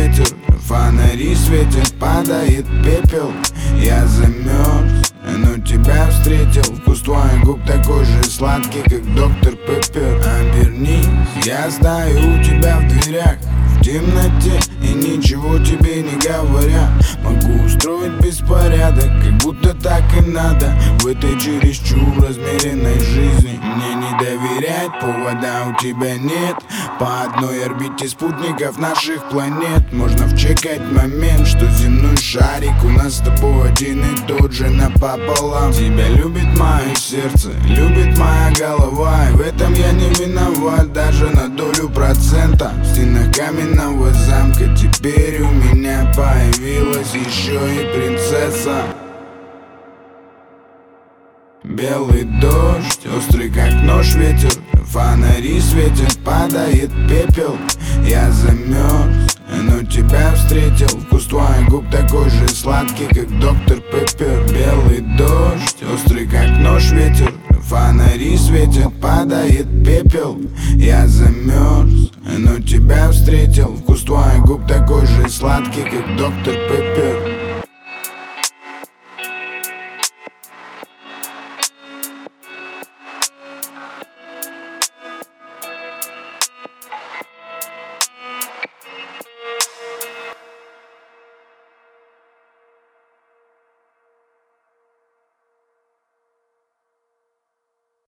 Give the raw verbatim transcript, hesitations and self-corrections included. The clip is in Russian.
ветер, фонари светят, падает пепел. Я замерз, но тебя встретил. Вкус твоих губ такой же сладкий, как доктор Пеппер. Обернись, я стою у тебя в дверях, в темноте и ничего тебе не говоря. Могу устроить беспорядок, как будто так и надо. В этой чересчур размеренной жизни мне не доверять, повода у тебя нет. По одной орбите спутников наших планет можно вчекать момент, что земной шарик у нас с тобой один и тот же напополам. Тебя любит мое сердце, любит моя голова, и в этом я не виноват даже на долю процента. В стенах каменного замка теперь у меня появилась еще и принцесса. Белый дождь, острый как нож ветер, фонари светят, падает пепел. Я замерз, но тебя встретил. Вкус твоих губ такой же сладкий, как доктор Пеппер. Белый дождь, острый как нож ветер, фонари светят, падает пепел. Я замерз, но тебя встретил. Вкус твоих губ такой же сладкий, как доктор Пеппер.